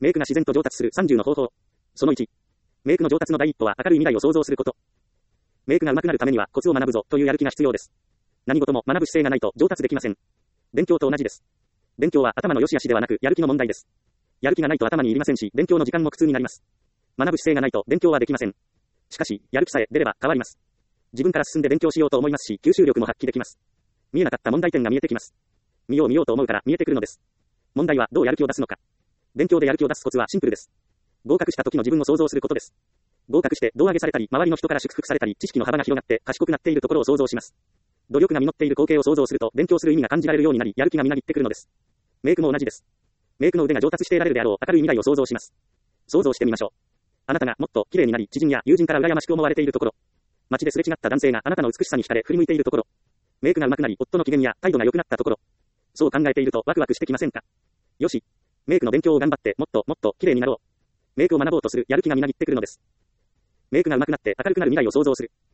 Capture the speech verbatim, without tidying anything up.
メイクが自然と上達するさんじゅうの方法。そのいち。メイクの上達の第一歩は明るい未来を想像すること。メイクが上手くなるためにはコツを学ぶぞというやる気が必要です。何事も学ぶ姿勢がないと上達できません。勉強と同じです。勉強は頭の良し悪しではなくやる気の問題です。やる気がないと頭に入りませんし、勉強の時間も苦痛になります。学ぶ姿勢がないと勉強はできません。しかし、やる気さえ出れば変わります。自分から進んで勉強しようと思いますし、吸収力も発揮できます。見えなかった問題点が見えてきます。見よう見ようと思うから見えてくるのです。問題はどうやる気を出すのか。勉強でやる気を出すコツはシンプルです。合格した時の自分を想像することです。合格して胴上げされたり、周りの人から祝福されたり、知識の幅が広がって賢くなっているところを想像します。努力が実っている光景を想像すると、勉強する意味が感じられるようになり、やる気がみなぎってくるのです。メイクも同じです。メイクの腕が上達していられるであろう明るい未来を想像します。想像してみましょう。あなたがもっと綺麗になり、知人や友人から羨ましく思われているところ。街ですれ違った男性があなたの美しさに惹かれ振り向いているところ。メイクが上手くなり、夫の機嫌や態度が良くなったところ。そう考えているとワクワクしてきませんか？よし。メイクの勉強を頑張って、もっともっと綺麗になろう。メイクを学ぼうとするやる気がみなぎってくるのです。メイクが上手くなって明るくなる未来を想像する。